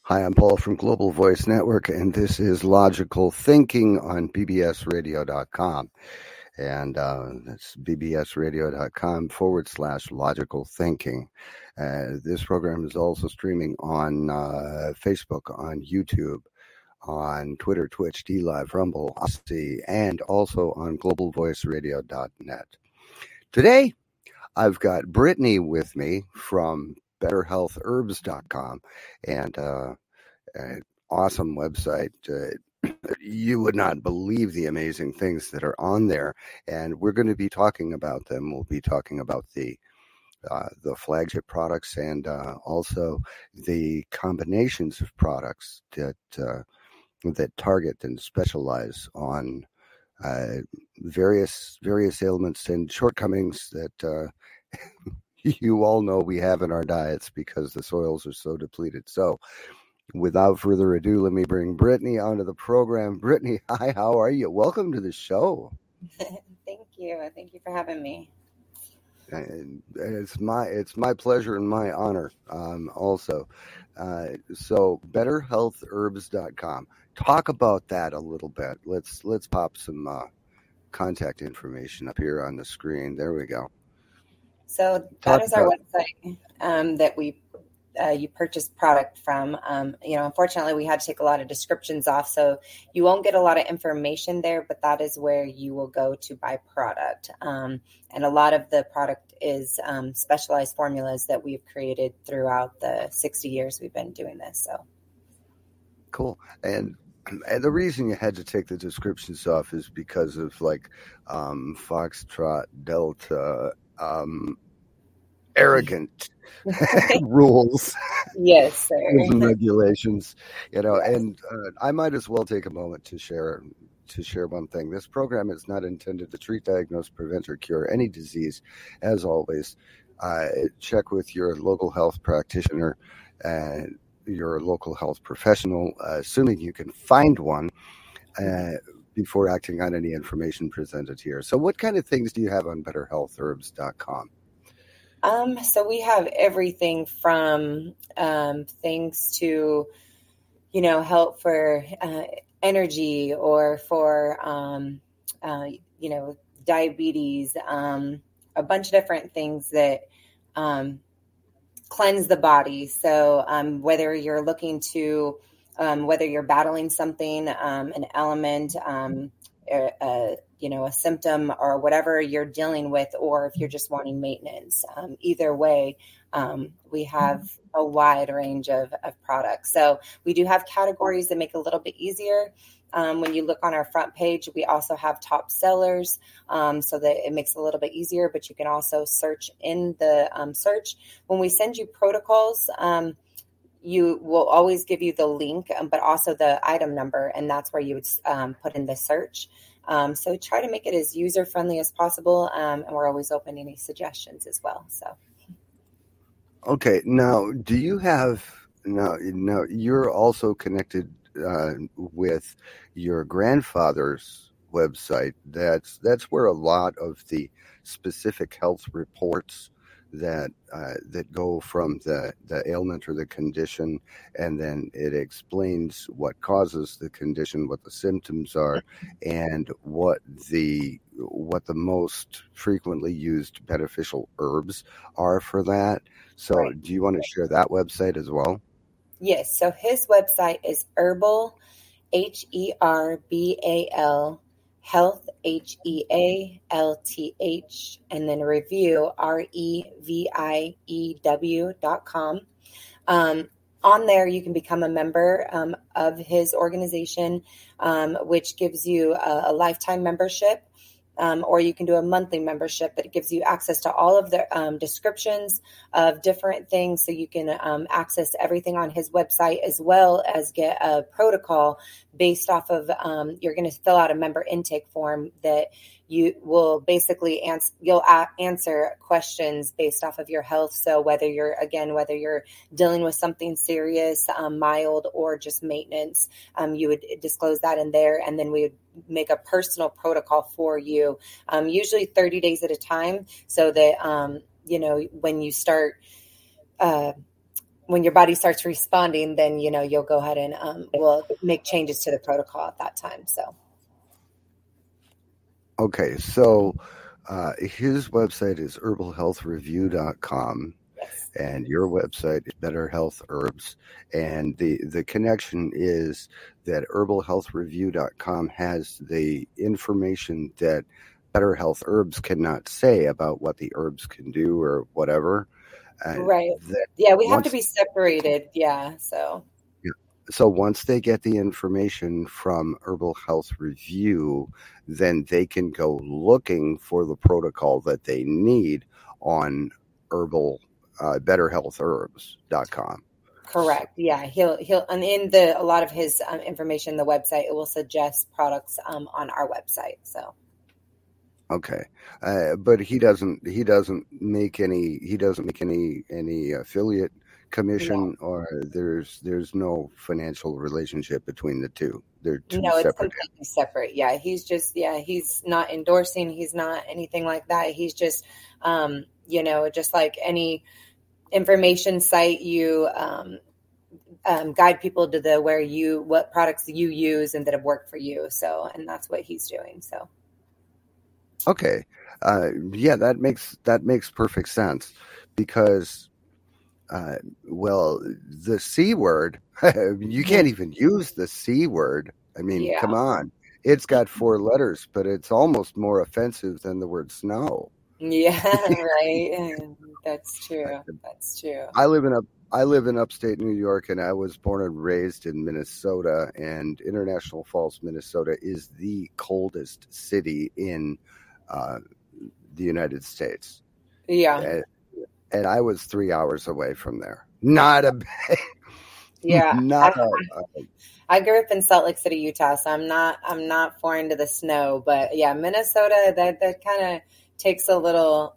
Hi, I'm Paul from Global Voice Network, and this is Logical Thinking on bbsradio.com. And that's bbsradio.com/logical thinking. This program is also streaming on Facebook, on YouTube, on Twitter, Twitch, DLive, Rumble, Odyssey, and also on globalvoiceradio.net. Today, I've got Brittany with me from betterhealthherbs.com, and an awesome website. You would not believe the amazing things that are on there, and we're going to be talking about them. We'll be talking about the flagship products and also the combinations of products that target and specialize on various ailments and shortcomings that you all know we have in our diets because the soils are so depleted. So without further ado, let me bring Brittany onto the program. Brittany, hi, how are you? Welcome to the show. Thank you. Thank you for having me. And it's my pleasure and my honor also. So betterhealthherbs.com. Talk about that a little bit. Let's pop some contact information up here on the screen. There we go. So that is our website that you purchase product from. Unfortunately, we had to take a lot of descriptions off, so you won't get a lot of information there, but that is where you will go to buy product. And a lot of the product is specialized formulas that we've created throughout the 60 years we've been doing this. So cool. And the reason you had to take the descriptions off is because of Foxtrot, Delta, arrogant rules. Yes, sir. And regulations, yes. And I might as well take a moment to share one thing. This program is not intended to treat, diagnose, prevent, or cure any disease. As always, check with your local health practitioner and your local health professional, assuming you can find one, before acting on any information presented here. So what kind of things do you have on betterhealthherbs.com? So we have everything from things to, help for energy or for, diabetes, a bunch of different things that cleanse the body. So whether you're looking to, whether you're battling something, an element, a symptom or whatever you're dealing with, or if you're just wanting maintenance, either way, we have a wide range of products. So we do have categories that make it a little bit easier. When you look on our front page, we also have top sellers, so that it makes it a little bit easier, but you can also search in the search. When we send you protocols, you will always give you the link, but also the item number, and that's where you would put in the search. So try to make it as user-friendly as possible, and we're always open to any suggestions as well. So, okay. Now, do you have now? You're also connected with your grandfather's website. That's where a lot of the specific health reports that go from the ailment or the condition, and then it explains what causes the condition, what the symptoms are, and what the most frequently used beneficial herbs are for that. So right. Do you want to share that website as well? Yes. So his website is Herbal, HERBAL, Health, HEALTH, and then Review, REVIEW.com. On there, you can become a member of his organization, which gives you a lifetime membership, or you can do a monthly membership, but it gives you access to all of the descriptions of different things. So you can access everything on his website, as well as get a protocol based off of, you're going to fill out a member intake form that you will basically answer questions based off of your health. So whether you're dealing with something serious, mild, or just maintenance, you would disclose that in there. And then we would make a personal protocol for you, usually 30 days at a time, so that, when you start when your body starts responding, then, you'll go ahead and we'll make changes to the protocol at that time. So. Okay. So his website is herbalhealthreview.com. Yes. And your website is Better Health Herbs. And the connection is that herbalhealthreview.com has the information that Better Health Herbs cannot say about what the herbs can do or whatever. Right. Yeah, we have to be separated. Yeah. So once they get the information from Herbal Health Review, then they can go looking for the protocol that they need on betterhealthherbs.com. Correct. Yeah. He'll, and in a lot of his information, the website, it will suggest products on our website. So. Okay. But he doesn't make any affiliate commission, or there's no financial relationship between the two. They're two separate. It's completely separate. Yeah. He's not endorsing. He's not anything like that. He's just, just like any information site, you guide people to what products you use and that have worked for you. So, and that's what he's doing. So. Okay. That makes perfect sense, because the C word, you can't even use the C word. I mean, come on. It's got 4 letters, but it's almost more offensive than the word snow. Yeah, right. That's true. I live in upstate New York, and I was born and raised in Minnesota, and International Falls, Minnesota is the coldest city in the United States. Yeah. And I was 3 hours away from there. Not a yeah. I grew up in Salt Lake City, Utah, so I'm not foreign to the snow, but yeah, Minnesota, that kind of takes a little,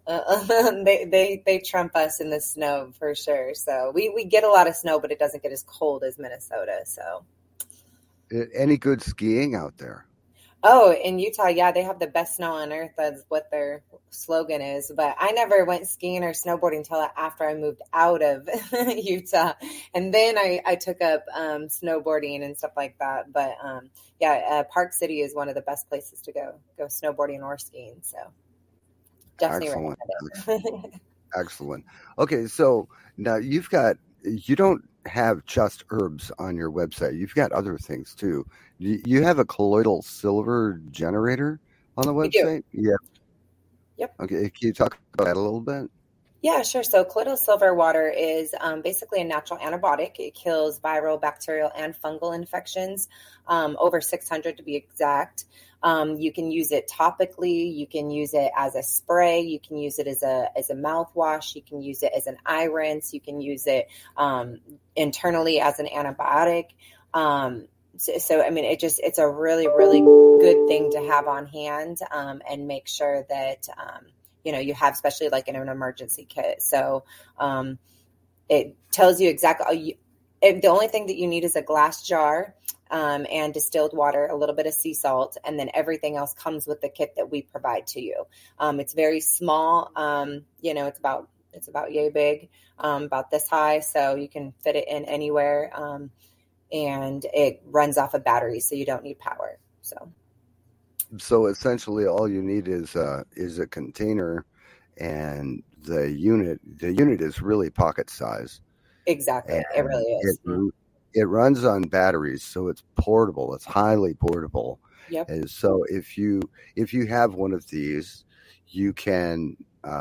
they trump us in the snow for sure. So we get a lot of snow, but it doesn't get as cold as Minnesota. So. Any good skiing out there? Oh, in Utah, yeah, they have the best snow on earth. That's what their slogan is. But I never went skiing or snowboarding until after I moved out of Utah. And then I took up snowboarding and stuff like that. But Park City is one of the best places to go snowboarding or skiing. So definitely recommend it. Excellent. Okay, so now you don't have just herbs on your website. You've got other things too. You have a colloidal silver generator on the website? Yeah. Yep. Okay, can you talk about that a little bit? Yeah, sure. So colloidal silver water is basically a natural antibiotic. It kills viral, bacterial, and fungal infections, over 600 to be exact. You can use it topically. You can use it as a spray. You can use it as a mouthwash. You can use it as an eye rinse. You can use it internally as an antibiotic. So I mean, it's a really, really good thing to have on hand and make sure that you have, especially like in an emergency kit. So it tells you exactly. The only thing that you need is a glass jar and distilled water, a little bit of sea salt, and then everything else comes with the kit that we provide to you. It's very small. It's about yay big, about this high, so you can fit it in anywhere. And it runs off a battery, so you don't need power. So essentially, all you need is a container, and the unit is really pocket size. Exactly, and it really is. It runs on batteries, so it's portable. It's highly portable. Yep. And so if you have one of these, you can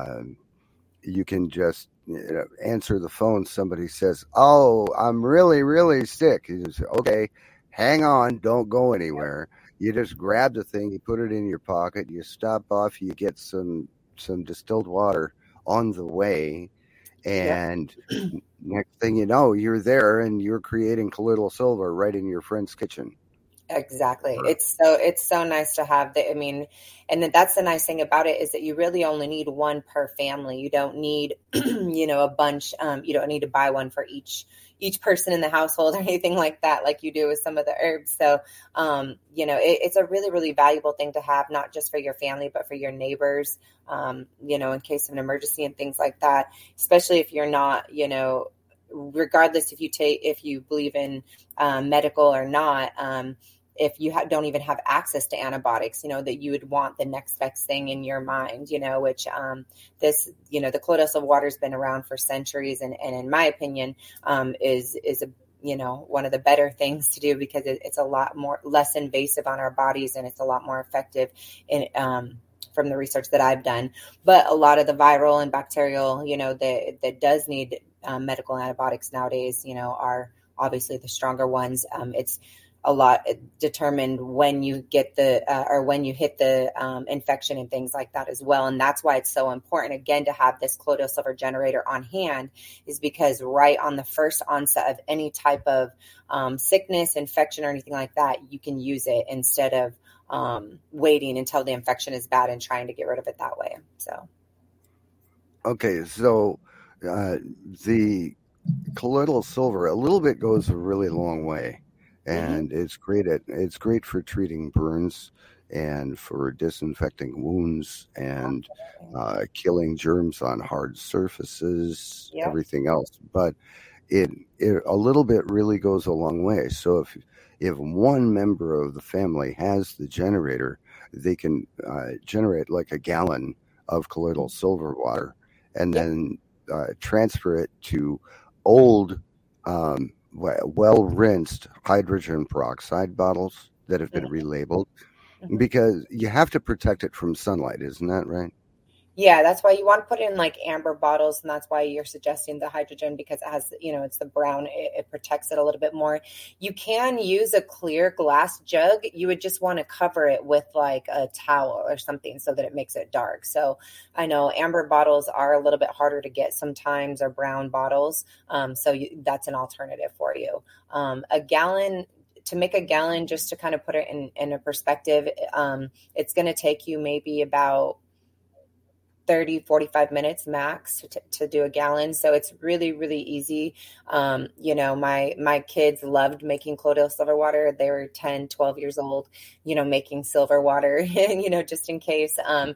just answer the phone. Somebody says, "Oh, I'm really, really sick." You just say, "Okay, hang on, don't go anywhere." You just grab the thing, you put it in your pocket, you stop off, you get some distilled water on the way, and next thing you know, you're there and you're creating colloidal silver right in your friend's kitchen. Exactly. It's so nice to have that. I mean, and then that's the nice thing about it is that you really only need one per family. You don't need, a bunch. You don't need to buy one for each person in the household or anything like that, like you do with some of the herbs. So, it's a really, really valuable thing to have, not just for your family, but for your neighbors, in case of an emergency and things like that, especially if you're not, regardless if you believe in medical or not, if you don't even have access to antibiotics, that you would want the next best thing in your mind, which the colloidal silver water has been around for centuries. And in my opinion, is a one of the better things to do, because it's a lot less invasive on our bodies, and it's a lot more effective in, from the research that I've done. But a lot of the viral and bacterial, that does need medical antibiotics nowadays, are obviously the stronger ones. It's a lot determined when you get or when you hit the infection and things like that as well. And that's why it's so important, again, to have this colloidal silver generator on hand, is because right on the first onset of any type of sickness, infection, or anything like that, you can use it instead of waiting until the infection is bad and trying to get rid of it that way. So. Okay. So the colloidal silver, a little bit goes a really long way. And it's great for treating burns and for disinfecting wounds and killing germs on hard surfaces, everything else. But it a little bit really goes a long way. So if one member of the family has the generator, they can generate like a gallon of colloidal silver water, and then transfer it to old well-rinsed hydrogen peroxide bottles that have been relabeled, because you have to protect it from sunlight. Isn't that right? Yeah, that's why you want to put it in like amber bottles. And that's why you're suggesting the hydrogen, because it has, it's the brown, it protects it a little bit more. You can use a clear glass jug. You would just want to cover it with like a towel or something so that it makes it dark. So I know amber bottles are a little bit harder to get sometimes, or brown bottles. That's an alternative for you. To make a gallon, just to kind of put it in a perspective, it's going to take you maybe about 30-45 minutes max to do a gallon. So it's really, really easy. My kids loved making colloidal silver water. They were 10, 12 years old, making silver water, just in case.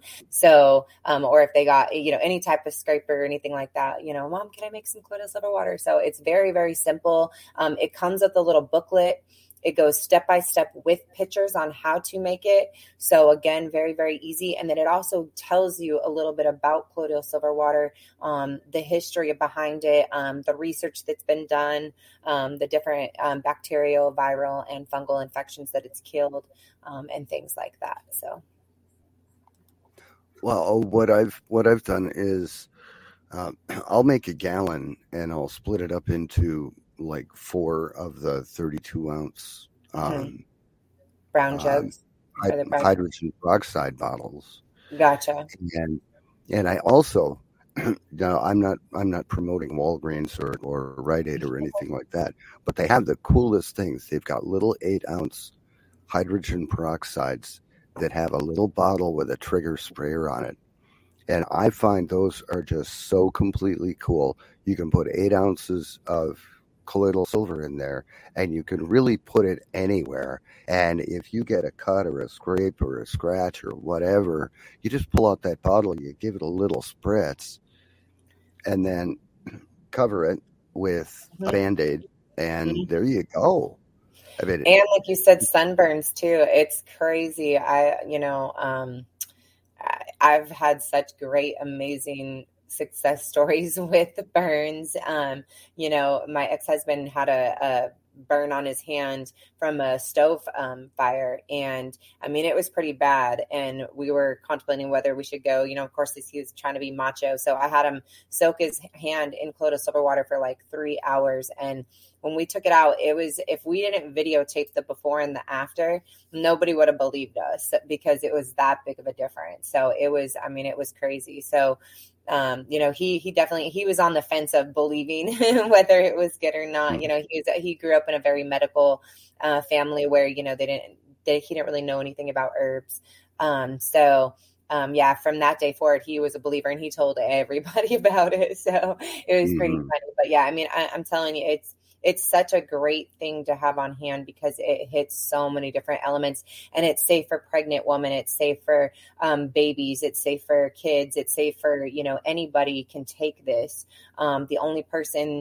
Or if they got, any type of scraper or anything like that, Mom, can I make some colloidal silver water? So it's very, very simple. It comes with a little booklet. It goes step by step with pictures on how to make it. So again, very, very easy. And then it also tells you a little bit about colloidal silver water, the history behind it, the research that's been done, the different bacterial, viral, and fungal infections that it's killed, and things like that. So, well, what I've done is I'll make a gallon and I'll split it up into like 4 of the 32-ounce brown jugs, hydrogen peroxide bottles. Gotcha. And I also, I'm not promoting Walgreens or Rite Aid or anything like that, but they have the coolest things. They've got little 8-ounce hydrogen peroxides that have a little bottle with a trigger sprayer on it. And I find those are just so completely cool. You can put 8 ounces of colloidal silver in there, and you can really put it anywhere. And if you get a cut or a scrape or a scratch or whatever, you just pull out that bottle, you give it a little spritz, and then cover it with a Band-Aid, and there you go. I mean, and like you said, sunburns too. It's crazy. I've had such great, amazing success stories with burns. My ex-husband had a burn on his hand from a stove fire. And I mean, it was pretty bad. And we were contemplating whether we should go, of course, he was trying to be macho. So I had him soak his hand in colloidal silver water for like 3 hours. And when we took it out, it was, if we didn't videotape the before and the after, nobody would have believed us because it was that big of a difference. So it was crazy. So, he definitely, he was on the fence of believing whether it was good or not. He grew up in a very medical family where, he didn't really know anything about herbs. From that day forward, he was a believer and he told everybody about it. So it was pretty funny. But yeah, I mean, I'm telling you, it's such a great thing to have on hand because it hits so many different elements, and it's safe for pregnant women. It's safe for babies. It's safe for kids. It's safe for, anybody can take this. The only person,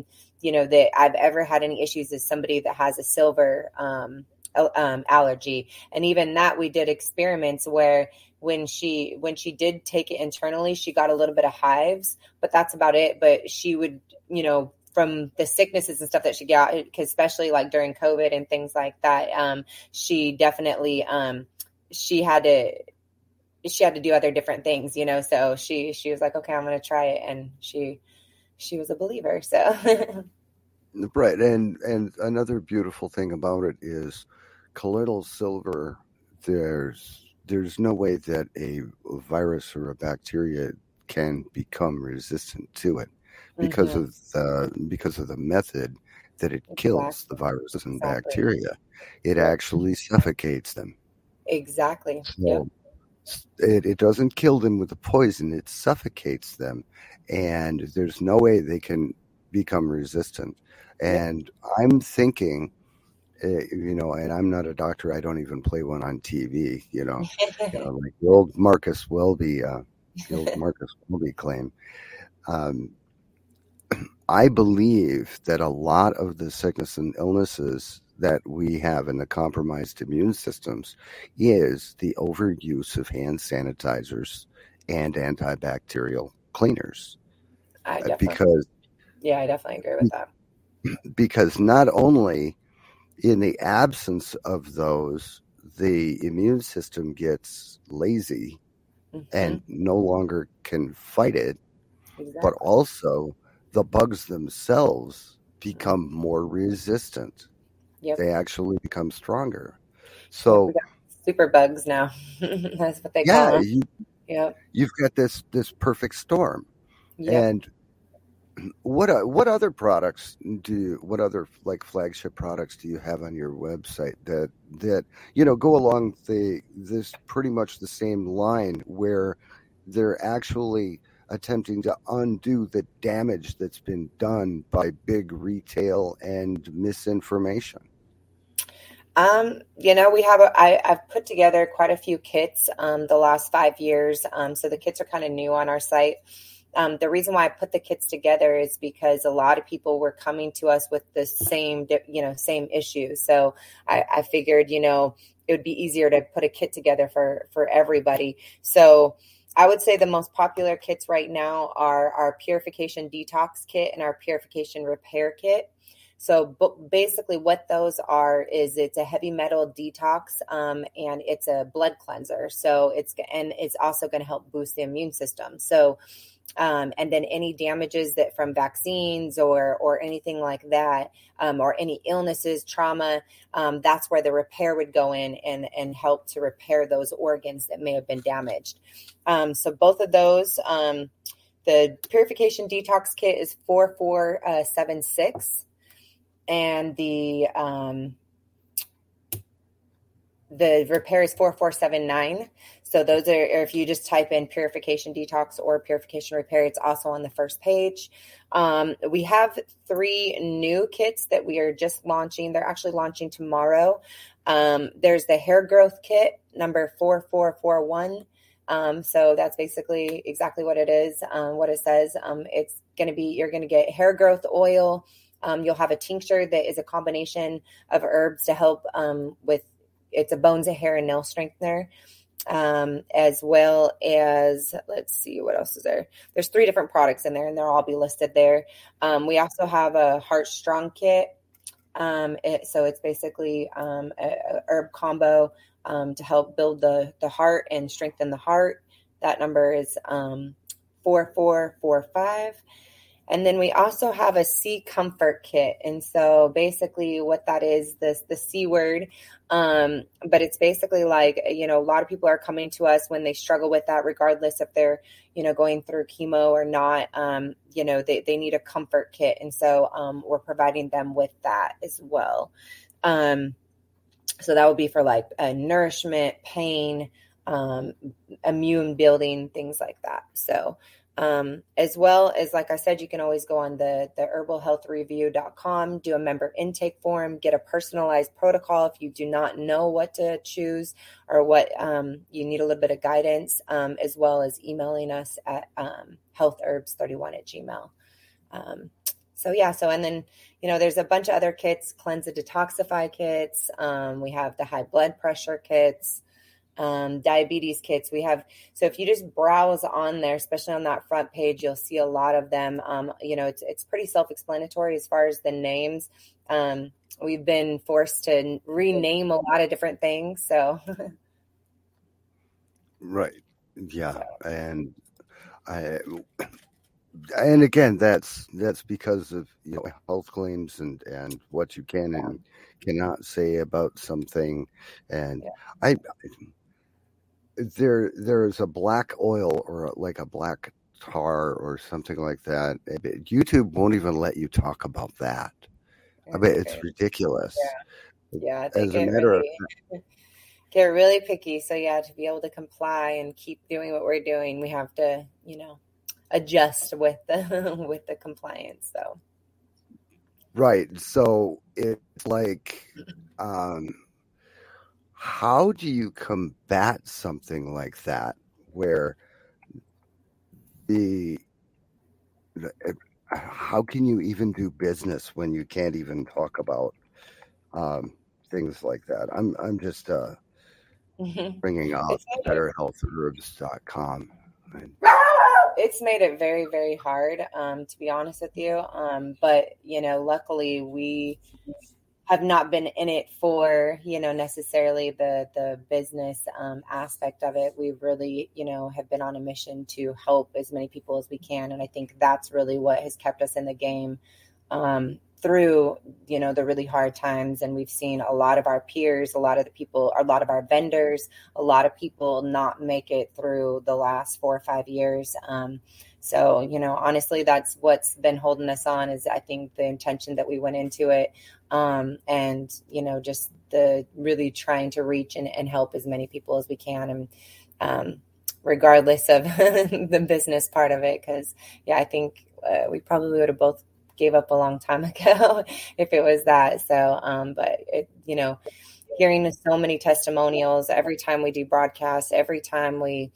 that I've ever had any issues is somebody that has a silver allergy. And even that, we did experiments where when she did take it internally, she got a little bit of hives, but that's about it. But she would, from the sicknesses and stuff that she got, especially like during COVID and things like that, she definitely, she had to do other different things, so she was like, okay, I'm going to try it. And she was a believer. So. Right. And another beautiful thing about it is colloidal silver. There's no way that a virus or a bacteria can become resistant to it because of the method that it kills the viruses and bacteria. It actually suffocates them. Exactly. So it doesn't kill them with the poison. It suffocates them, and there's no way they can become resistant. And I'm thinking, and I'm not a doctor. I don't even play one on TV, like the old Marcus Welby claim. I believe that a lot of the sickness and illnesses that we have in the compromised immune systems is the overuse of hand sanitizers and antibacterial cleaners. I definitely agree with that. Because not only in the absence of those, the immune system gets lazy and no longer can fight it, but also the bugs themselves become more resistant. Yep. They actually become stronger. So super bugs now. That's what they call them. You've got this perfect storm. Yep. And what other products what other like flagship products do you have on your website that go along this pretty much the same line where they're actually attempting to undo the damage that's been done by big retail and misinformation? I've put together quite a few kits the last 5 years. So the kits are kind of new on our site. The reason why I put the kits together is because a lot of people were coming to us with the same issue. So I figured, it would be easier to put a kit together for everybody. So I would say the most popular kits right now are our Purification Detox Kit and our Purification Repair Kit. So basically what those are is it's a heavy metal detox and it's a blood cleanser. So it's also going to help boost the immune system. So and then any damages that from vaccines or anything like that, or any illnesses, trauma, that's where the repair would go in and help to repair those organs that may have been damaged. So both of those, the Purification Detox Kit is 4476, and the repair is 4479. So those are, if you just type in Purification Detox or Purification Repair, it's also on the first page. We have 3 new kits that we are just launching. They're actually launching tomorrow. There's the Hair Growth Kit, number 4441. So that's basically exactly what it is, what it says. It's going to be, you're going to get hair growth oil. You'll have a tincture that is a combination of herbs to help it's a bones, a hair, and nail strengthener. As well as, let's see, what else is there? There's 3 different products in there, and they'll all be listed there. We also have a Heart Strong Kit. So it's basically a herb combo to help build the heart and strengthen the heart. That number is 4445. And then we also have a C Comfort Kit. And so basically what that is, the C word, but it's basically like, a lot of people are coming to us when they struggle with that, regardless if they're, going through chemo or not, they need a comfort kit. And so we're providing them with that as well. So that would be for like nourishment, pain, immune building, things like that. So as well as, like I said, you can always go on the herbalhealthreview.com, do a member intake form, get a personalized protocol if you do not know what to choose or what you need a little bit of guidance, as well as emailing us at healthherbs31@gmail.com. And then, there's a bunch of other kits, cleanse and detoxify kits. We have the high blood pressure kits, diabetes kits. So if you just browse on there, especially on that front page, you'll see a lot of them. It's pretty self-explanatory as far as the names. We've been forced to rename a lot of different things. So. Right. Yeah. And again, that's because of health claims and what you can and cannot say about something. And there's a black oil or like a black tar or something like that. YouTube won't even let you talk about that. I mean, it's ridiculous. Yeah. As a matter of fact. Get really picky. So to be able to comply and keep doing what we're doing, we have to, adjust with the compliance. So. Right. So it's like, how do you combat something like that where how can you even do business when you can't even talk about things like that? I'm just bringing up betterhealthherbs.com. It's made it very, very hard, to be honest with you. But, luckily we have not been in it for, necessarily the business aspect of it. We really, have been on a mission to help as many people as we can. And I think that's really what has kept us in the game through, the really hard times. And we've seen a lot of our peers, a lot of our vendors, a lot of people not make it through the last 4 or 5 years. So, honestly, that's what's been holding us on is I think the intention that we went into it. And, just the really trying to reach and help as many people as we can. And regardless of the business part of it, because, I think we probably would have both gave up a long time ago if it was that. So, but it, hearing so many testimonials every time we do broadcasts, every time we,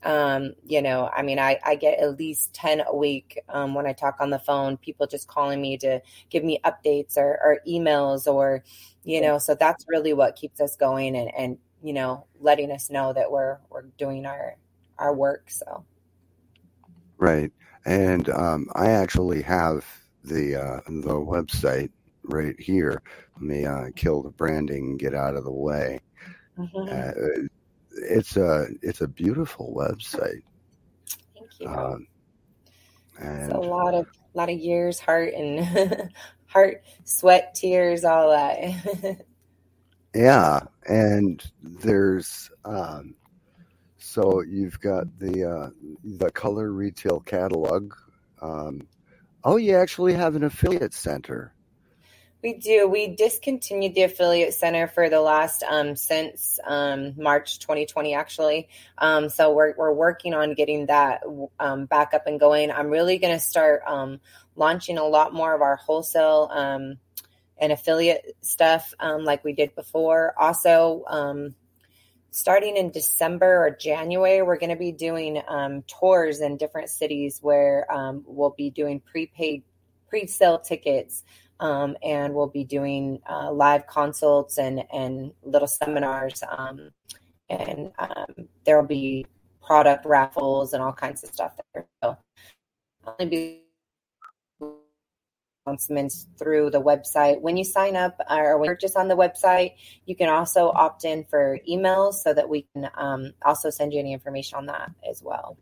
I get at least 10 a week when I talk on the phone, people just calling me to give me updates or emails or, so that's really what keeps us going and letting us know that we're doing our work. So. Right. And I actually have the website right here. Let me kill the branding and get out of the way. Mm-hmm. It's a beautiful website. Thank you. And it's a lot of years, heart, sweat, tears, all that. Yeah, and there's so you've got the color retail catalog. You actually have an affiliate center. We do. We discontinued the affiliate center for the last since March 2020, actually. So we're working on getting that back up and going. I'm really going to start launching a lot more of our wholesale and affiliate stuff like we did before. Also, starting in December or January, we're going to be doing tours in different cities where we'll be doing pre-sale tickets. And we'll be doing live consults and little seminars. And there'll be product raffles and all kinds of stuff there. So only be announcements through the website. When you sign up or when you're just on the website, you can also opt in for emails so that we can also send you any information on that as well.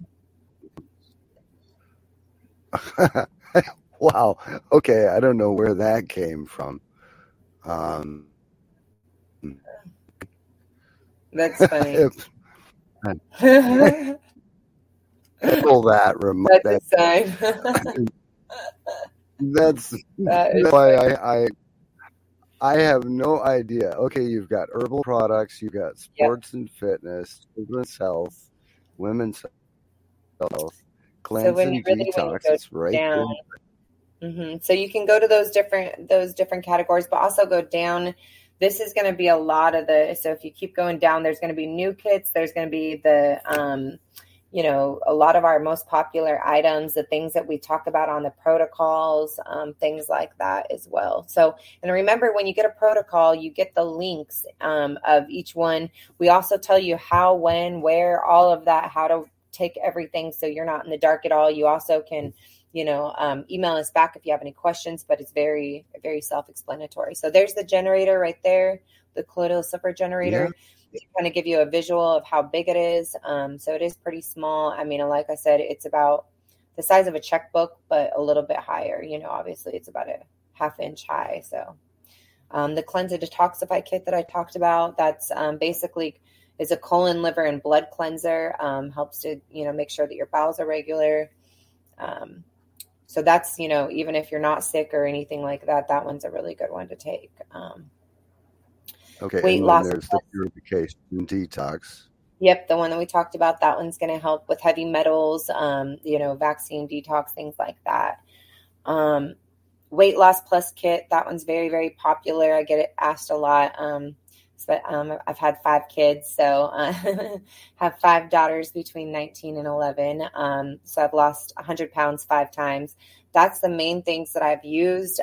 Wow. Okay. I don't know where that came from. That's funny. Pull that remote. That's a sign. That's why I have no idea. Okay, you've got herbal products, you've got sports and fitness, children's health, women's health, cleanse and detox. It's right there. Mm-hmm. So you can go to those different categories, but also go down. This is going to be a lot of so if you keep going down, there's going to be new kits. There's going to be the a lot of our most popular items, the things that we talk about on the protocols, things like that as well. So, and remember, when you get a protocol, you get the links of each one. We also tell you how, when, where, all of that, how to take everything so you're not in the dark at all. You also can, email us back if you have any questions, but it's very, very self-explanatory. So there's the generator right there, the colloidal silver generator. Yeah. To kind of give you a visual of how big it is. So it is pretty small. I mean, like I said, it's about the size of a checkbook, but a little bit higher. Obviously it's about a half-inch high. So the Cleanse and Detoxify kit that I talked about, that's basically is a colon, liver, and blood cleanser. Helps to, make sure that your bowels are regular. So that's, even if you're not sick or anything like that, that one's a really good one to take. Okay, weight and loss. There's the purification detox. Yep, the one that we talked about, that one's going to help with heavy metals, vaccine detox, things like that. Weight loss plus kit, that one's very, very popular. I get it asked a lot. I've had 5 kids, so have 5 daughters between 19 and 11. So I've lost 100 pounds 5 times. That's the main things that I've used.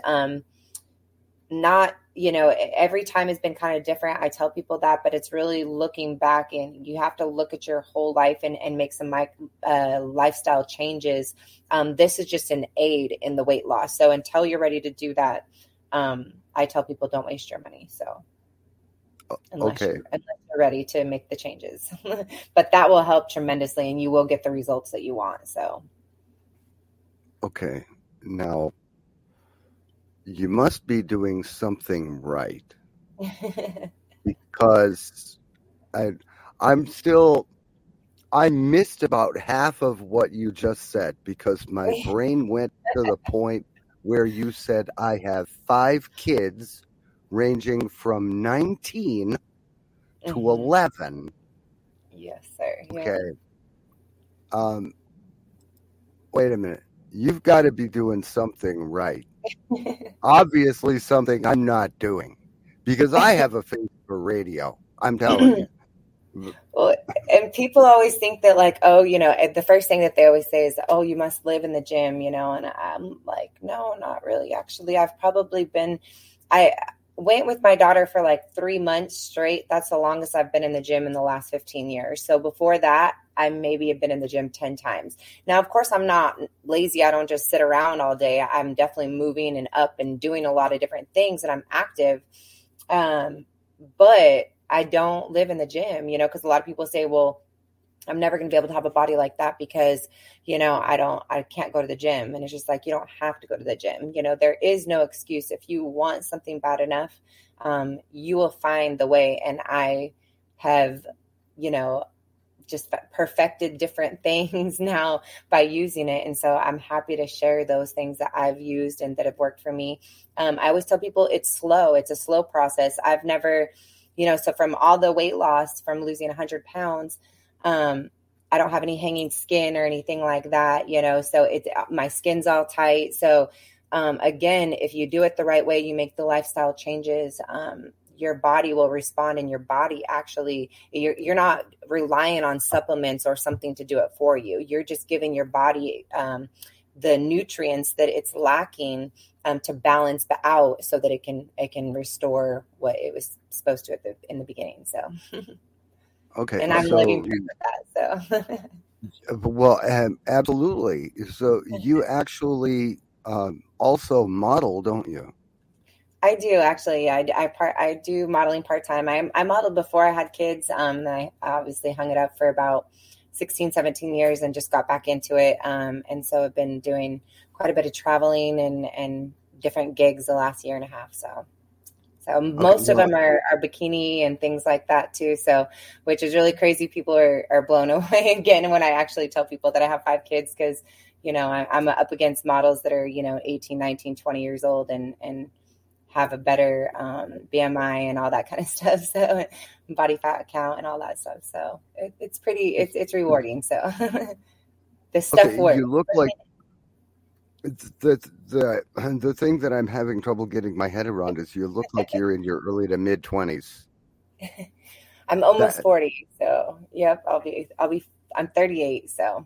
Every time has been kind of different. I tell people that, but it's really looking back, and you have to look at your whole life and make some lifestyle changes. This is just an aid in the weight loss. So until you're ready to do that, I tell people don't waste your money. So unless you're ready to make the changes, but that will help tremendously and you will get the results that you want. So. Okay. Now, you must be doing something right, because I missed about half of what you just said, because my brain went to the point where you said I have 5 kids ranging from 19 to 11. Yes, sir. Yeah. Okay. Wait a minute. You've got to be doing something right. Obviously something I'm not doing, because I have a face for radio. I'm telling you. Well, and people always think that the first thing that they always say is, oh, you must live in the gym, and I'm like, no, not really. Actually, I went with my daughter for 3 months straight. That's the longest I've been in the gym in the last 15 years. So before that, I maybe have been in the gym 10 times. Now, of course, I'm not lazy. I don't just sit around all day. I'm definitely moving and up and doing a lot of different things, and I'm active. But I don't live in the gym, because a lot of people say, well, I'm never going to be able to have a body like that because, I can't go to the gym. And it's just you don't have to go to the gym. There is no excuse. If you want something bad enough, you will find the way. And I have, just perfected different things now by using it. And so I'm happy to share those things that I've used and that have worked for me. I always tell people it's slow. It's a slow process. I've never, so from all the weight loss, from losing 100 pounds, I don't have any hanging skin or anything like that, so my skin's all tight. So, again, if you do it the right way, you make the lifestyle changes, your body will respond, and your body actually, you're not relying on supplements or something to do it for you. You're just giving your body, the nutrients that it's lacking, to balance out so that it can restore what it was supposed to in the beginning. So. Okay. And I'm living with that. So. Well, absolutely. So you actually also model, don't you? I do, actually. I do modeling part-time. I modeled before I had kids. And I obviously hung it up for about 16, 17 years and just got back into it. And so I've been doing quite a bit of traveling and different gigs the last year and a half. So most of them are bikini and things like that too. So, which is really crazy. People are blown away again when I actually tell people that I have 5 kids, because, I'm up against models that are, 18, 19, 20 years old and have a better BMI and all that kind of stuff. So body fat count and all that stuff. So it's pretty, it's rewarding. So this stuff works. You look like the thing that I'm having trouble getting my head around is you look like you're in your early to mid 20s. I'm almost 40. So yep, I'll be I'm 38, so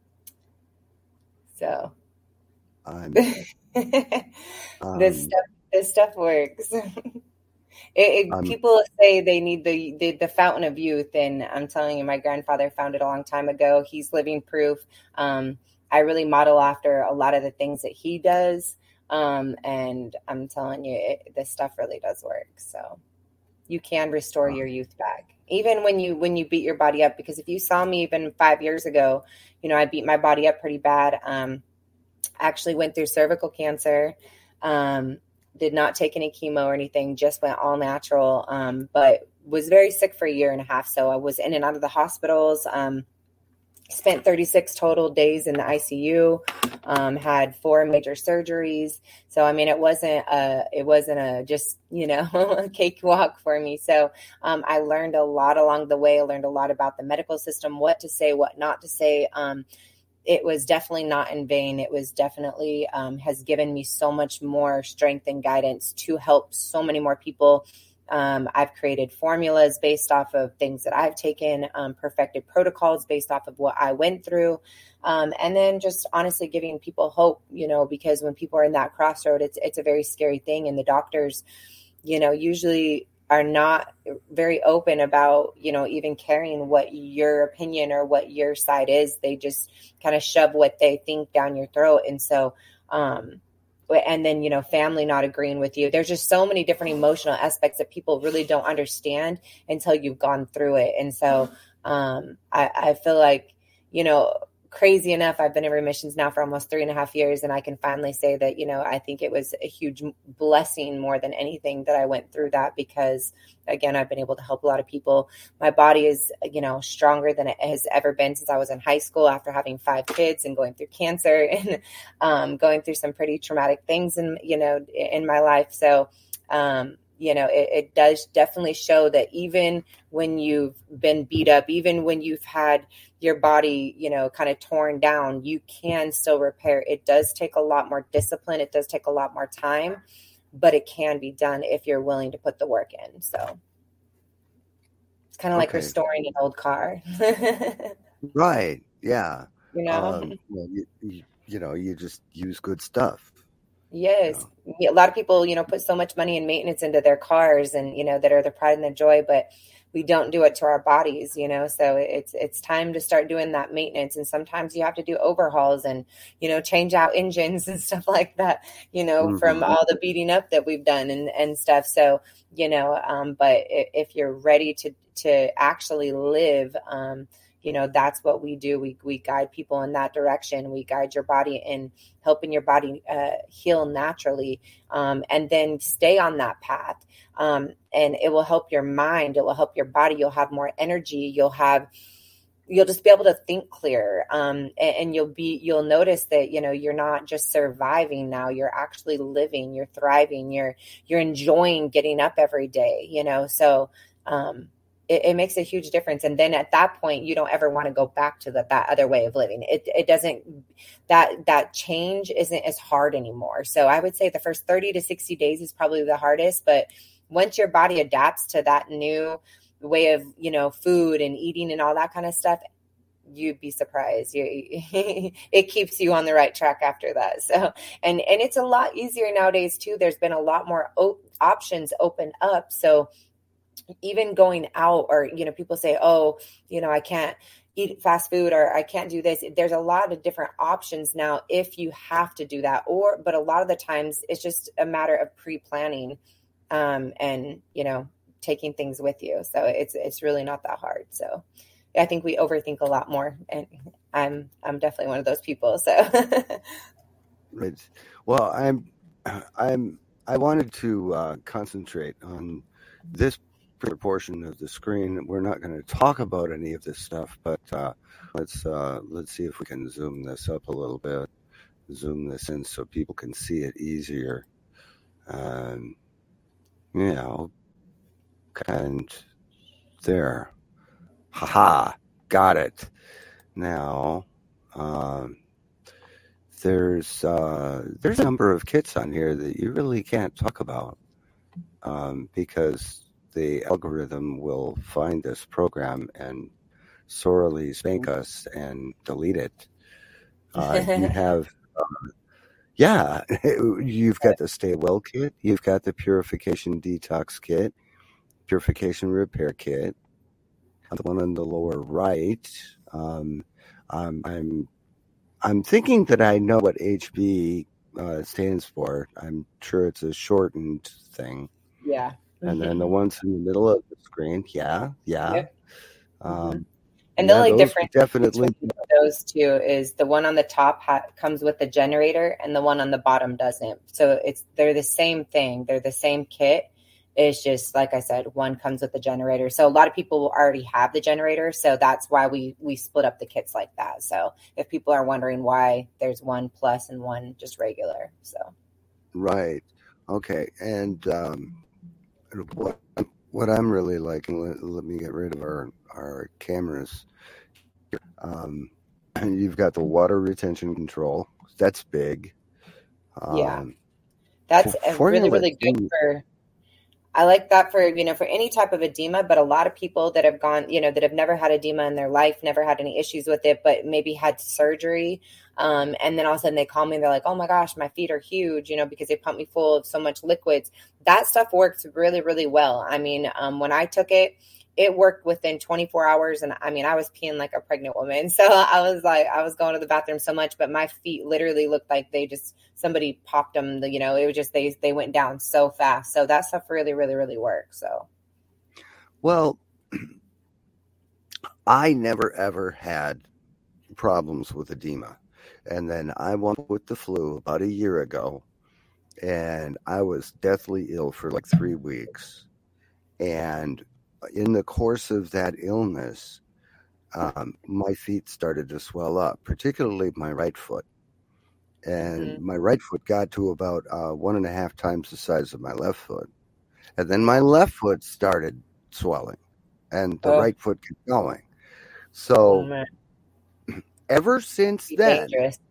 this stuff works. People say they need the fountain of youth, and I'm telling you, my grandfather found it a long time ago. He's living proof. I really model after a lot of the things that he does, and I'm telling you, this stuff really does work. So you can restore your youth back, even when you beat your body up. Because if you saw me even 5 years ago, I beat my body up pretty bad. Actually went through cervical cancer. Did not take any chemo or anything, just went all natural, but was very sick for a year and a half. So I was in and out of the hospitals, spent 36 total days in the ICU, had 4 major surgeries. So, I mean, it wasn't a just, a cakewalk for me. So I learned a lot along the way. I learned a lot about the medical system, what to say, what not to say. It was definitely not in vain. It was definitely has given me so much more strength and guidance to help so many more people. I've created formulas based off of things that I've taken, perfected protocols based off of what I went through. And then just honestly giving people hope, because when people are in that crossroad, it's a very scary thing. And the doctors, usually are not very open about, even caring what your opinion or what your side is. They just kind of shove what they think down your throat. And so, and then, family not agreeing with you. There's just so many different emotional aspects that people really don't understand until you've gone through it. And so, I feel like, crazy enough, I've been in remissions now for almost 3.5 years. And I can finally say that, I think it was a huge blessing more than anything that I went through that, because again, I've been able to help a lot of people. My body is, stronger than it has ever been since I was in high school, after having 5 kids and going through cancer and going through some pretty traumatic things in my life. So, it does definitely show that even when you've been beat up, even when you've had your body, kind of torn down, you can still repair. It does take a lot more discipline. It does take a lot more time, but it can be done if you're willing to put the work in. So it's kind of like restoring an old car. Right. Yeah. You just use good stuff. Yes. A lot of people, put so much money and maintenance into their cars and, that are their pride and their joy, but we don't do it to our bodies, so it's time to start doing that maintenance. And sometimes you have to do overhauls and, change out engines and stuff like that, from all the beating up that we've done and stuff. So, but if you're ready to actually live, that's what we do. We guide people in that direction. We guide your body in helping your body heal naturally, and then stay on that path. And it will help your mind. It will help your body. You'll have more energy. You'll just be able to think clearer. And you'll notice that, you're not just surviving now, you're actually living, you're thriving, you're enjoying getting up every day, so, it makes a huge difference. And then at that point, you don't ever want to go back to that other way of living. It doesn't, that change isn't as hard anymore. So I would say the first 30 to 60 days is probably the hardest, but once your body adapts to that new way of, food and eating and all that kind of stuff, you'd be surprised. It keeps you on the right track after that. So, and it's a lot easier nowadays too. There's been a lot more options open up. So even going out, or, people say, oh, I can't eat fast food, or I can't do this. There's a lot of different options now if you have to do that, but a lot of the times it's just a matter of pre-planning, and, taking things with you. So it's really not that hard. So I think we overthink a lot more, and I'm definitely one of those people. So, right. Well, I wanted to concentrate on this portion of the screen. We're not going to talk about any of this stuff, but let's see if we can zoom this up a little bit, zoom this in so people can see it easier. And there, haha, got it. Now, there's a number of kits on here that you really can't talk about, because the algorithm will find this program and sorely spank us and delete it. You have, yeah, you've got the Stay Well kit, you've got the Purification Detox kit, Purification Repair kit, the one on the lower right. I'm thinking that I know what HB stands for. I'm sure it's a shortened thing. Yeah. And then the ones in the middle of the screen, yeah. Yep. And the only difference definitely between those two is the one on the top comes with the generator, and the one on the bottom doesn't. So they're the same thing. They're the same kit. It's just, like I said, one comes with the generator. So a lot of people already have the generator. So that's why we split up the kits like that. So if people are wondering why there's one plus and one just regular. So. Right. Okay. And what I'm really liking, let me get rid of our cameras. You've got the water retention control. That's big. Yeah. That's really, really good for... I like that for any type of edema, but a lot of people that have gone, that have never had edema in their life, never had any issues with it, but maybe had surgery. And then all of a sudden they call me and they're like, oh my gosh, my feet are huge, because they pump me full of so much liquids. That stuff works really, really well. I mean, when I took it, it worked within 24 hours. And I mean, I was peeing like a pregnant woman. So I was going to the bathroom so much, but my feet literally looked like somebody popped them. It was just, they went down so fast. So that stuff really, really, really works. So. Well, I never ever had problems with edema. And then I went with the flu about a year ago, and I was deathly ill for like 3 weeks. And in the course of that illness, my feet started to swell up, particularly my right foot. And my right foot got to about 1.5 times the size of my left foot. And then my left foot started swelling, and the right foot kept going. So ever since then,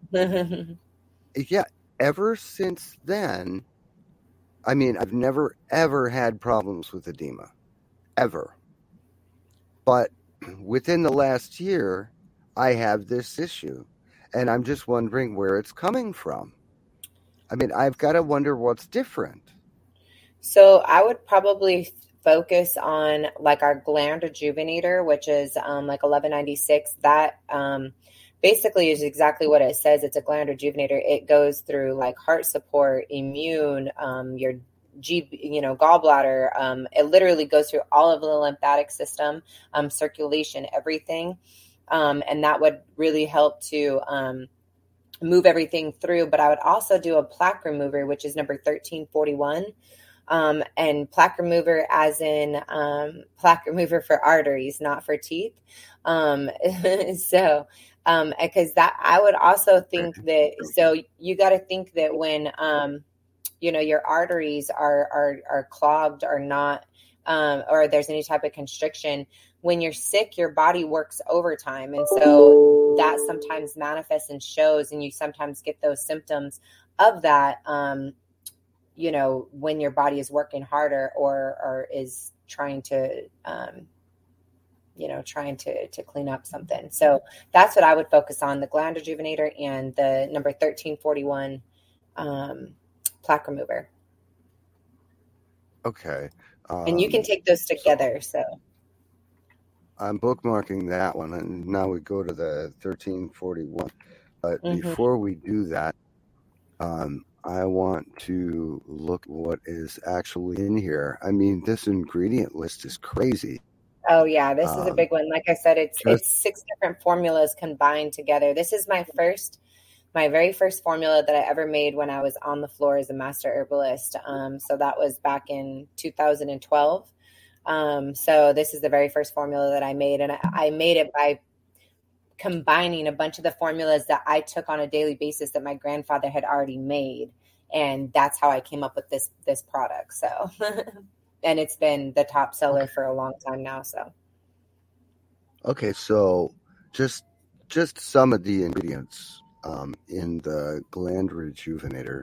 ever since then, I mean, I've never, ever had problems with edema. Ever. But within the last year, I have this issue, and I'm just wondering where it's coming from. I mean, I've got to wonder what's different. So I would probably focus on like our gland rejuvenator, which is like 1196. That basically is exactly what it says. It's a gland rejuvenator. It goes through like heart support, immune, your gallbladder. It literally goes through all of the lymphatic system, circulation, everything. And that would really help to move everything through. But I would also do a plaque remover, which is number 1341. And plaque remover as in plaque remover for arteries, not for teeth. So because that I would also think that, so you got to think that when your arteries are clogged or not, or there's any type of constriction, when you're sick, your body works overtime. And so that sometimes manifests and shows, and you sometimes get those symptoms of that, when your body is working harder or is trying to, to clean up something. So that's what I would focus on, the gland rejuvenator and the number 1341, plaque remover. Okay. And you can take those together. So I'm bookmarking that one, and now we go to the 1341. But before we do that, I want to look what is actually in here. I mean, this ingredient list is crazy. Oh yeah, this is a big one. Like I said, it's 6 different formulas combined together. This is my very first formula that I ever made when I was on the floor as a master herbalist. So that was back in 2012. So this is the very first formula that I made, and I made it by combining a bunch of the formulas that I took on a daily basis that my grandfather had already made. And that's how I came up with this product. So, and it's been the top seller for a long time now. So. Okay. So just some of the ingredients, in the gland rejuvenator.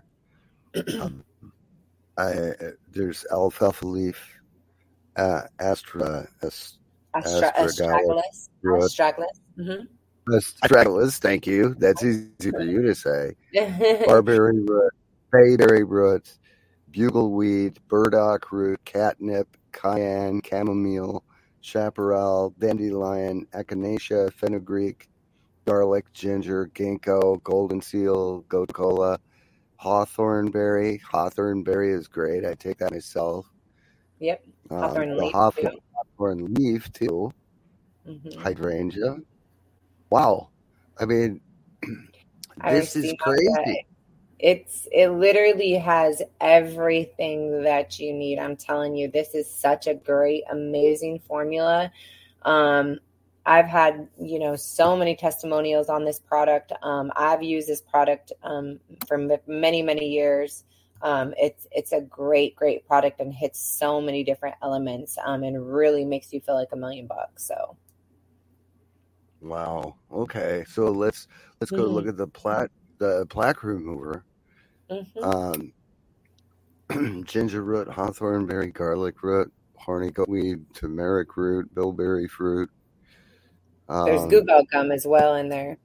There's alfalfa leaf, Astragalus. root. Astragalus. Mm-hmm. Astragalus, thank you. That's easy for you to say. Barberry root, bayberry root, bugleweed, burdock root, catnip, cayenne, chamomile, chaparral, dandelion, echinacea, fenugreek, garlic, ginger, ginkgo, golden seal, goat cola, hawthorn berry. Hawthorn berry is great. I take that myself. Yep. Hawthorn leaf. Hawthorn leaf too. Mm-hmm. Hydrangea. Wow. I mean, this is crazy. It literally has everything that you need. I'm telling you, this is such a great, amazing formula. I've had, so many testimonials on this product. I've used this product for many, many years. It's a great, great product and hits so many different elements and really makes you feel like $1,000,000. So. Wow. Okay. So let's go look at the plaque remover. Mm-hmm. Ginger root, hawthorn berry, garlic root, horny goatweed, turmeric root, bilberry fruit. There's goobel gum as well in there.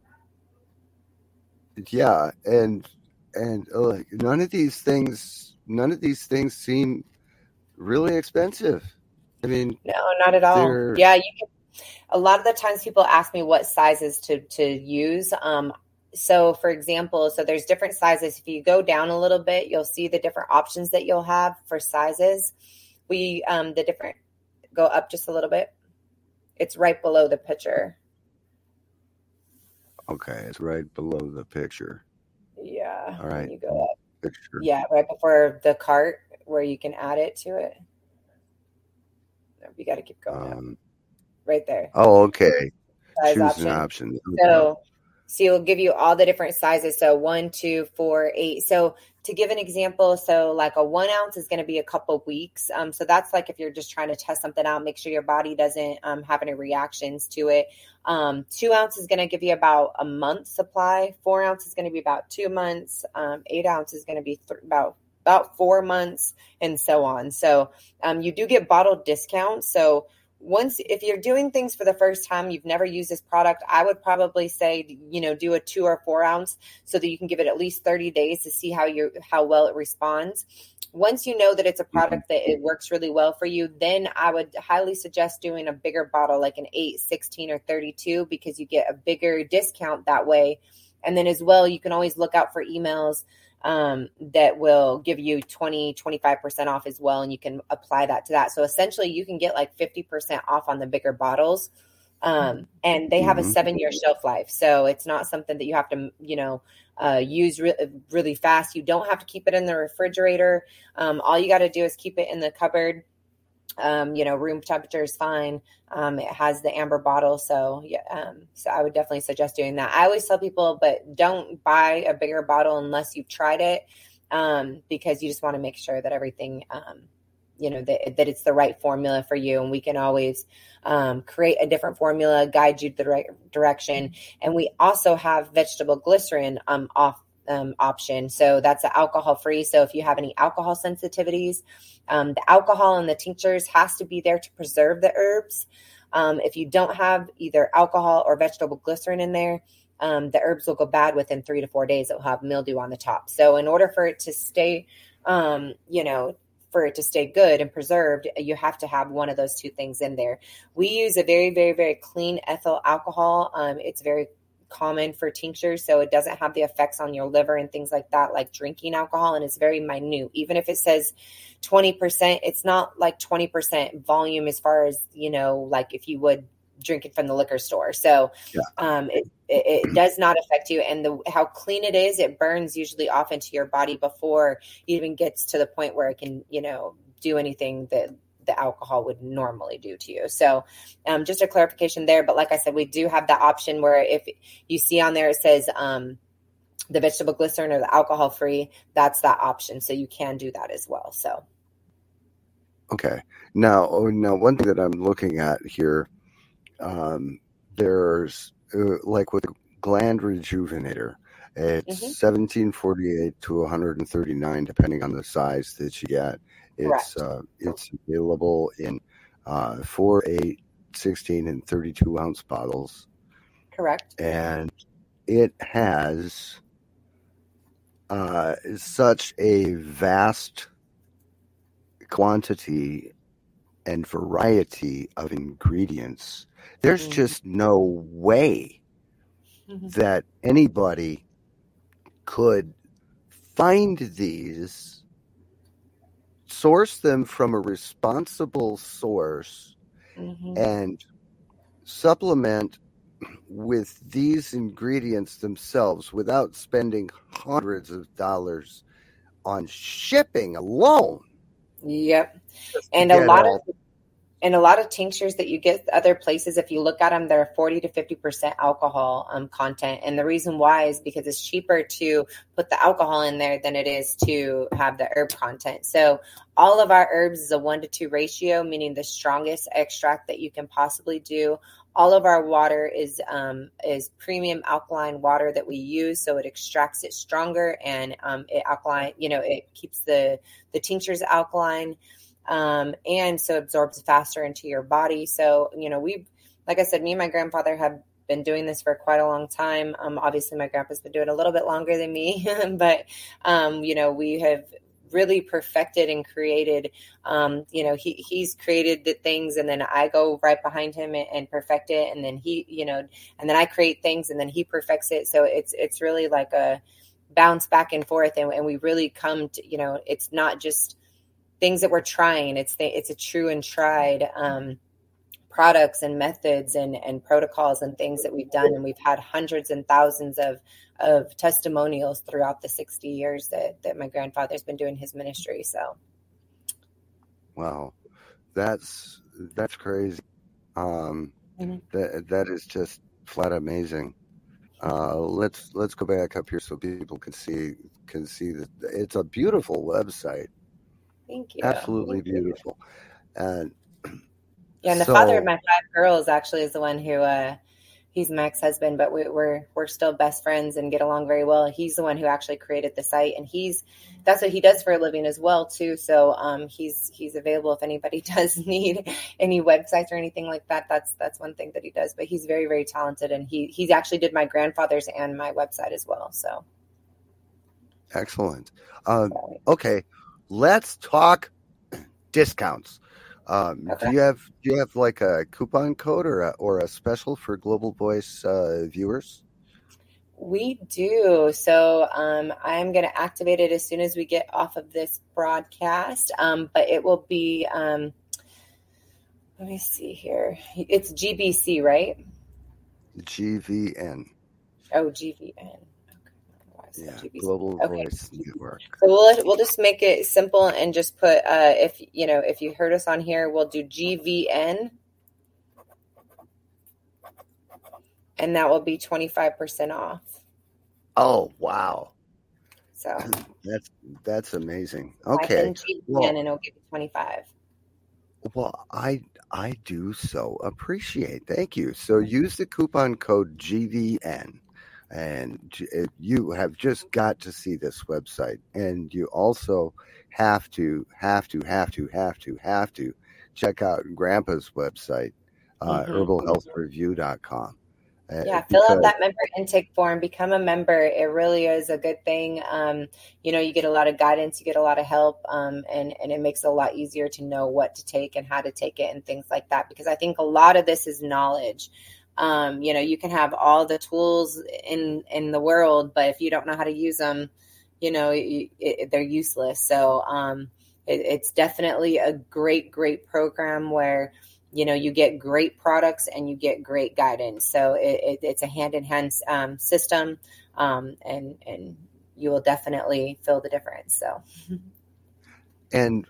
Yeah, and none of these things seem really expensive. I mean, no, not at all. Yeah, you can. A lot of the times people ask me what sizes to use. So for example, there's different sizes. If you go down a little bit, you'll see the different options that you'll have for sizes. Go up just a little bit. It's right below the picture. Okay, it's right below the picture. Yeah. All right. You go up. Picture. Yeah, right before the cart where you can add it to it. No, you got to keep going up. Right there. Oh, okay. Choose an option. So it'll give you all the different sizes. So 1, 2, 4, 8. So to give an example, so like a 1 ounce is going to be a couple weeks. So that's like if you're just trying to test something out, make sure your body doesn't have any reactions to it. 2 ounces is going to give you about a month supply. 4 ounces is going to be about 2 months. 8 ounces is going to be about 4 months, and so on. So you do get bottle discounts. So if you're doing things for the first time, you've never used this product, I would probably say, do a 2 or 4 ounce so that you can give it at least 30 days to see how well it responds. Once you know that it's a product that it works really well for you, then I would highly suggest doing a bigger bottle, like an 8, 16, or 32, because you get a bigger discount that way. And then as well, you can always look out for emails that will give you 20, 25% off as well. And you can apply that to that. So essentially you can get like 50% off on the bigger bottles. And they have a 7-year shelf life. So it's not something that you have to, use really fast. You don't have to keep it in the refrigerator. All you got to do is keep it in the cupboard. Room temperature is fine. It has the amber bottle. So yeah. So I would definitely suggest doing that. I always tell people, but don't buy a bigger bottle unless you've tried it. Because you just want to make sure that everything, that it's the right formula for you. And we can always, create a different formula, guide you to the right direction. And we also have vegetable glycerin, option. So that's alcohol free. So if you have any alcohol sensitivities, the alcohol in the tinctures has to be there to preserve the herbs. If you don't have either alcohol or vegetable glycerin in there, the herbs will go bad within 3 to 4 days. It'll have mildew on the top. So in order for it to stay, good and preserved, you have to have one of those two things in there. We use a very, very, very clean ethyl alcohol. It's very common for tinctures, so it doesn't have the effects on your liver and things like that, like drinking alcohol, and it's very minute. Even if it says 20%, it's not like 20% volume as far as, like if you would drink it from the liquor store. So it does not affect you. And how clean it is, it burns usually off into your body before it even gets to the point where it can, do anything that the alcohol would normally do to you. So just a clarification there. But like I said, we do have that option where if you see on there, it says the vegetable glycerin or the alcohol free, that's that option. So you can do that as well. So. Okay. Now one thing that I'm looking at here, there's like with Gland Rejuvenator, it's $17.48 to $139, depending on the size that you get. It's available in 4, 8, 16 and 32 ounce bottles. Correct. And it has such a vast quantity and variety of ingredients. There's just no way that anybody could find these, source them from a responsible source, and supplement with these ingredients themselves without spending hundreds of dollars on shipping alone. Yep. And a lot of tinctures that you get other places, if you look at them, they're 40 to 50% alcohol content. And the reason why is because it's cheaper to put the alcohol in there than it is to have the herb content. So all of our herbs is a 1-to-2 ratio, meaning the strongest extract that you can possibly do. All of our water is premium alkaline water that we use, so it extracts it stronger and it alkaline. It keeps the tinctures alkaline. And so absorbs faster into your body. So, like I said, me and my grandfather have been doing this for quite a long time. Obviously my grandpa's been doing it a little bit longer than me, but, we have really perfected and created, he's created the things, and then I go right behind him and perfect it. And then and then I create things and then he perfects it. So it's really like a bounce back and forth. And we really come to, it's not just things that we're trying. It's a true and tried products and methods and protocols and things that we've done. And we've had hundreds and thousands of testimonials throughout the 60 years that my grandfather's been doing his ministry. So. Wow. That's crazy. That is just flat amazing. Let's go back up here so people can see that it's a beautiful website. Thank you. Absolutely beautiful. And the father of my 5 girls actually is the one who he's my ex-husband, but we're still best friends and get along very well. He's the one who actually created the site, and that's what he does for a living as well too. So he's available if anybody does need any websites or anything like that. That's one thing that he does. But he's very, very talented, and he actually did my grandfather's and my website as well. So excellent. Okay. Let's talk discounts. Okay. Do you have like a coupon code or a special for Global Voice viewers? We do. So I'm going to activate it as soon as we get off of this broadcast. But it will be, let me see here. It's GBC, right? GVN. Oh, GVN. Yeah, Global Voice Network. So we'll just make it simple and just put if you heard us on here, we'll do GVN, and that will be 25% off. Oh wow! So that's amazing. Okay, GVN and it'll give you 25. Well, I do so appreciate. Thank you. So use the coupon code GVN. And you have just got to see this website, and you also have to check out Grandpa's website, herbalhealthreview.com. Fill out that member intake form, become a member. It really is a good thing. You get a lot of guidance, you get a lot of help, and it makes it a lot easier to know what to take and how to take it and things like that, because I think a lot of this is knowledge. You can have all the tools in the world, but if you don't know how to use them, they're useless. So it's definitely a great program where, you get great products and you get great guidance. So it's a hand-in-hand system, and you will definitely feel the difference. So, and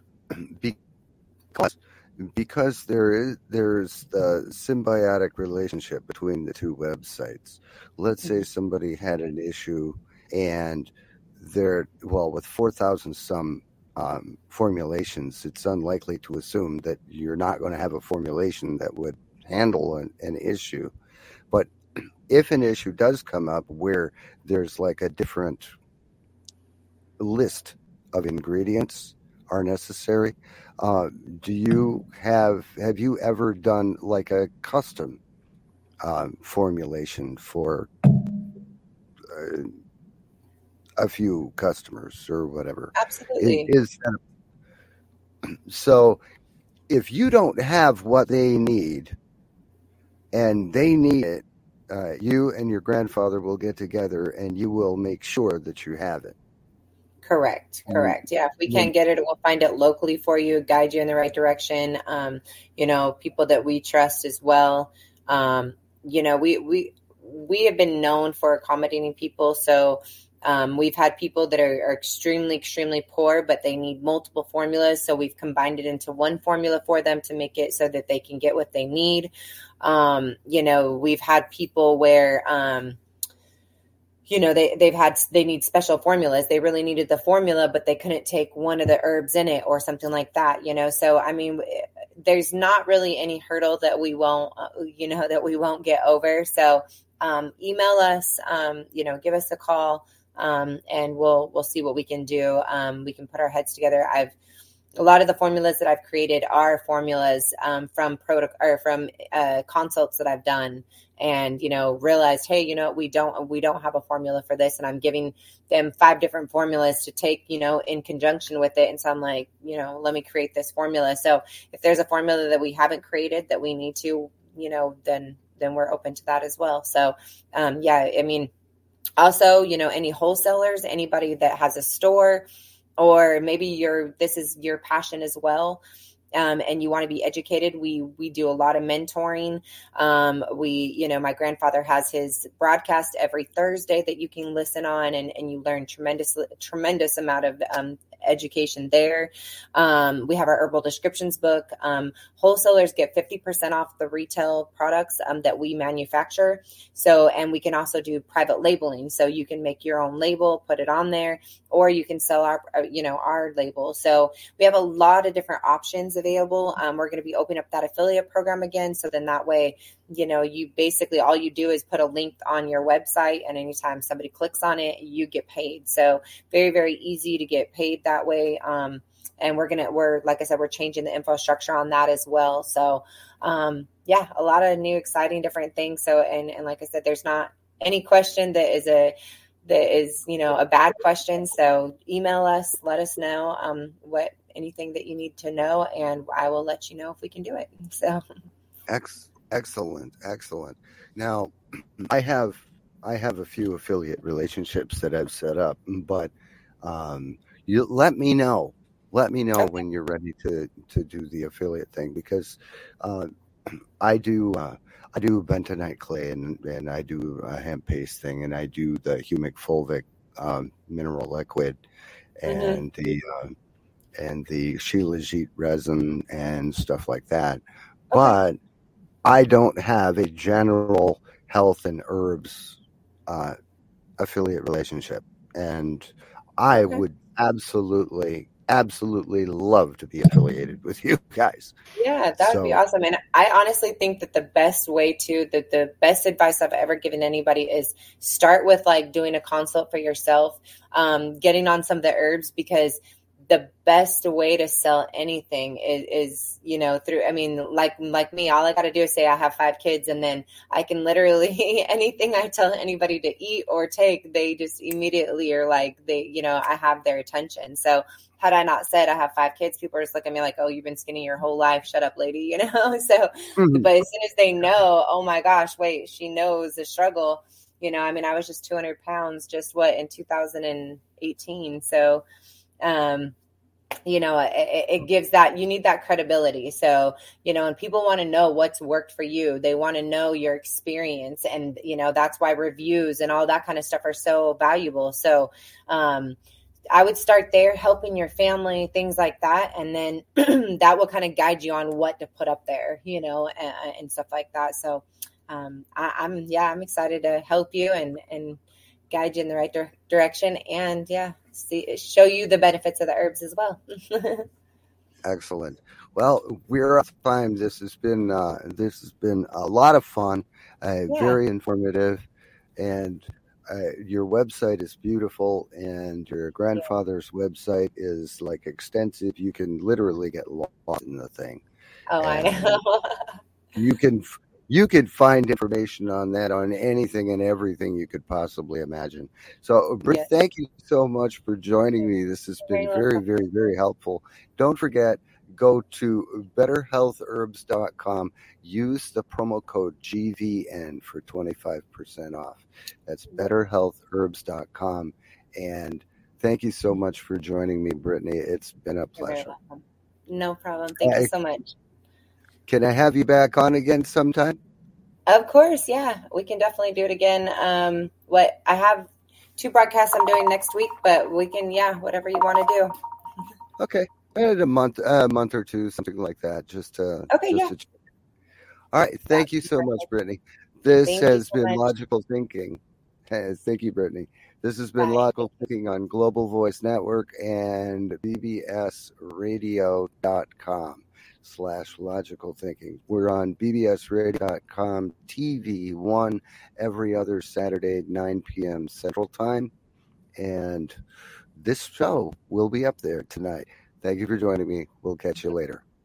because there's the symbiotic relationship between the two websites. Let's say somebody had an issue and with 4,000 some formulations, it's unlikely to assume that you're not going to have a formulation that would handle an issue. But if an issue does come up where there's like a different list of ingredients are necessary. Do you have you ever done like a custom formulation for a few customers or whatever? Absolutely. So if you don't have what they need and they need it, you and your grandfather will get together and you will make sure that you have it. Correct. Yeah. If we can't get it, we'll find it locally for you, guide you in the right direction. People that we trust as well. We have been known for accommodating people. So we've had people that are extremely, extremely poor, but they need multiple formulas. So we've combined it into one formula for them to make it so that they can get what they need. We've had people where, they need special formulas. They really needed the formula, but they couldn't take one of the herbs in it or something like that, So, I mean, there's not really any hurdle that we won't get over. So, email us, give us a call, and we'll see what we can do. We can put our heads together. A lot of the formulas that I've created are formulas from consults that I've done, and realized, hey, we don't have a formula for this, and I'm giving them 5 different formulas to take, in conjunction with it. And so I'm like, let me create this formula. So if there's a formula that we haven't created that we need to, then we're open to that as well. So also, any wholesalers, anybody that has a store, or maybe this is your passion as well, and you want to be educated. We do a lot of mentoring. My grandfather has his broadcast every Thursday that you can listen on, and you learn tremendous amount of education there. We have our herbal descriptions book. Wholesalers get 50% off the retail products that we manufacture. So, and we can also do private labeling. So you can make your own label, put it on there, or you can sell our label. So we have a lot of different options available. We're going to be opening up that affiliate program again. So then that way, you basically, all you do is put a link on your website, and anytime somebody clicks on it, you get paid. So very, very easy to get paid that way. And we're like I said, we're changing the infrastructure on that as well. So, a lot of new, exciting, different things. So, and like I said, there's not any question that is a bad question. So email us, let us know, anything that you need to know, and I will let you know if we can do it. So. Excellent. Now, I have a few affiliate relationships that I've set up, but you let me know okay, when you're ready to do the affiliate thing, because I do bentonite clay, and I do a hemp paste thing, and I do the humic fulvic mineral liquid, and the shilajit resin and stuff like that. Okay. But I don't have a general health and herbs affiliate relationship, and I would absolutely love to be affiliated with you guys. Yeah, that would be awesome. And I honestly think that the best advice I've ever given anybody is start with like doing a consult for yourself, getting on some of the herbs, because the best way to sell anything is like me, all I got to do is say I have 5 kids, and then I can literally, anything I tell anybody to eat or take, they just immediately are like, I have their attention. So had I not said I have 5 kids, people are just looking at me like, oh, you've been skinny your whole life. Shut up, lady. So, but as soon as they know, oh my gosh, wait, she knows the struggle. I was just 200 pounds just in 2018. So, it gives that, you need that credibility. So, and people want to know what's worked for you. They want to know your experience, and, that's why reviews and all that kind of stuff are so valuable. So, I would start there, helping your family, things like that. And then that will kind of guide you on what to put up there, and stuff like that. So, I'm excited to help you and guide you in the right direction, and show you the benefits of the herbs as well. Excellent. Well, we're out of time. This has been a lot of fun, very informative, and your website is beautiful, and your grandfather's website is like extensive. You can literally get lost in the thing. Oh, I know. You can find information on that, on anything and everything you could possibly imagine. So, Britt, thank you so much for joining me. This has been very, very, very helpful. Don't forget, go to betterhealthherbs.com. Use the promo code GVN for 25% off. That's betterhealthherbs.com. And thank you so much for joining me, Brittany. It's been a pleasure. No problem. Thank you so much. Can I have you back on again sometime? Of course, yeah. We can definitely do it again. I have 2 broadcasts I'm doing next week, but we can, whatever you want to do. Okay. A month or two, something like that. All right. Thank you so much, Brittany. This has been Logical Thinking. Thank you, Brittany. This has been Logical Thinking on Global Voice Network and bbsradio.com/logical thinking. We're on bbsradio.com TV 1 every other Saturday at 9 p.m. Central Time. And this show will be up there tonight. Thank you for joining me. We'll catch you later.